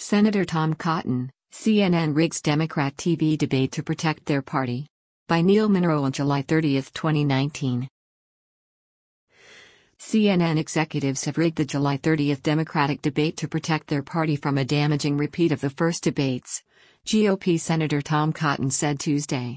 Senator Tom Cotton, CNN rigs Democrat TV debate to protect their party. By Neil Munro on July 30, 2019. CNN executives have rigged the July 30 Democratic debate to protect their party from a damaging repeat of the first debates, GOP Senator Tom Cotton said Tuesday.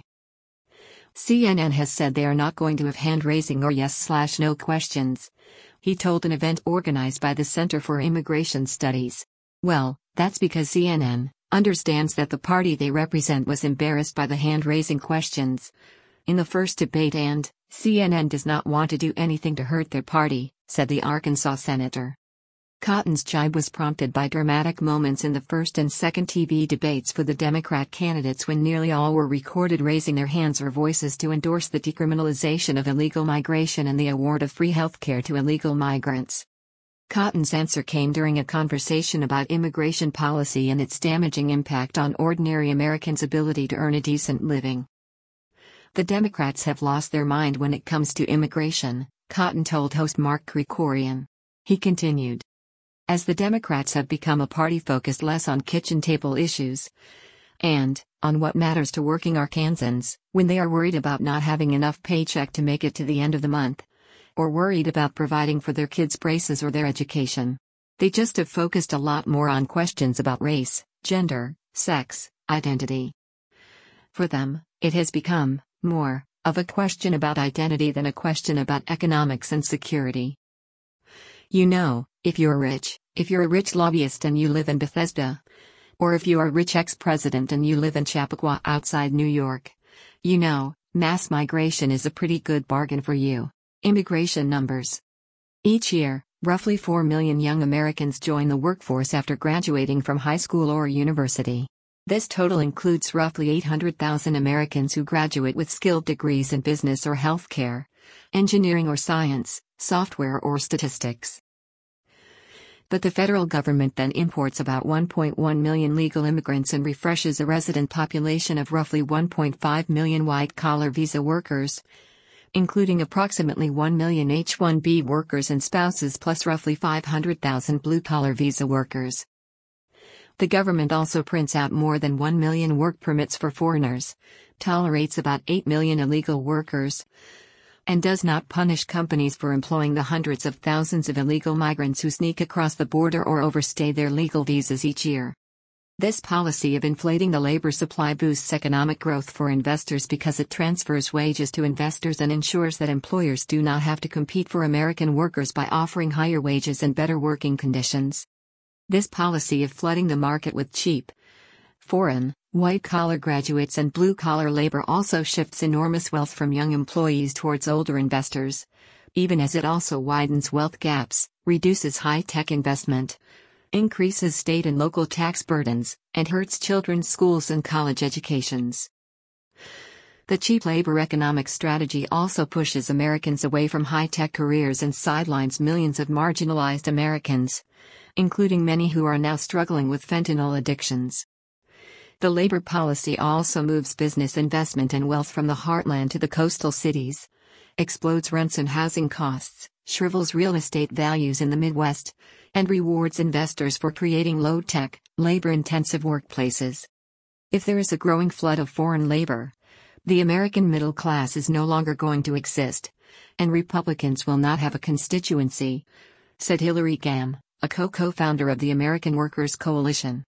CNN has said they are not going to have hand-raising or yes/no questions, he told an event organized by the Center for Immigration Studies. Well, that's because CNN understands that the party they represent was embarrassed by the hand-raising questions in the first debate, and CNN does not want to do anything to hurt their party, said the Arkansas senator. Cotton's jibe was prompted by dramatic moments in the first and second TV debates for the Democrat candidates when nearly all were recorded raising their hands or voices to endorse the decriminalization of illegal migration and the award of free health care to illegal migrants. Cotton's answer came during a conversation about immigration policy and its damaging impact on ordinary Americans' ability to earn a decent living. The Democrats have lost their mind when it comes to immigration, Cotton told host Mark Krikorian. He continued. As the Democrats have become a party focused less on kitchen table issues and on what matters to working Arkansans, when they are worried about not having enough paycheck to make it to the end of the month, or worried about providing for their kids' braces or their education. They just have focused a lot more on questions about race, gender, sex, identity. For them, it has become more of a question about identity than a question about economics and security. You know, if you're a rich lobbyist and you live in Bethesda, or if you are a rich ex-president and you live in Chappaqua outside New York, you know, mass migration is a pretty good bargain for you. Immigration numbers. Each year, roughly 4 million young Americans join the workforce after graduating from high school or university. This total includes roughly 800,000 Americans who graduate with skilled degrees in business or healthcare, engineering or science, software or statistics. But the federal government then imports about 1.1 million legal immigrants and refreshes a resident population of roughly 1.5 million white-collar visa workers, including approximately 1 million H-1B workers and spouses plus roughly 500,000 blue-collar visa workers. The government also prints out more than 1 million work permits for foreigners, tolerates about 8 million illegal workers, and does not punish companies for employing the hundreds of thousands of illegal migrants who sneak across the border or overstay their legal visas each year. This policy of inflating the labor supply boosts economic growth for investors because it transfers wages to investors and ensures that employers do not have to compete for American workers by offering higher wages and better working conditions. This policy of flooding the market with cheap, foreign, white-collar graduates and blue-collar labor also shifts enormous wealth from young employees towards older investors, even as it also widens wealth gaps, reduces high-tech investment, increases state and local tax burdens, and hurts children's schools and college educations. The cheap labor economic strategy also pushes Americans away from high-tech careers and sidelines millions of marginalized Americans, including many who are now struggling with fentanyl addictions. The labor policy also moves business investment and wealth from the heartland to the coastal cities, explodes rents and housing costs, shrivels real estate values in the Midwest, and rewards investors for creating low-tech, labor-intensive workplaces. If there is a growing flood of foreign labor, the American middle class is no longer going to exist, and Republicans will not have a constituency, said Hillary Gamm, a co-founder of the American Workers' Coalition.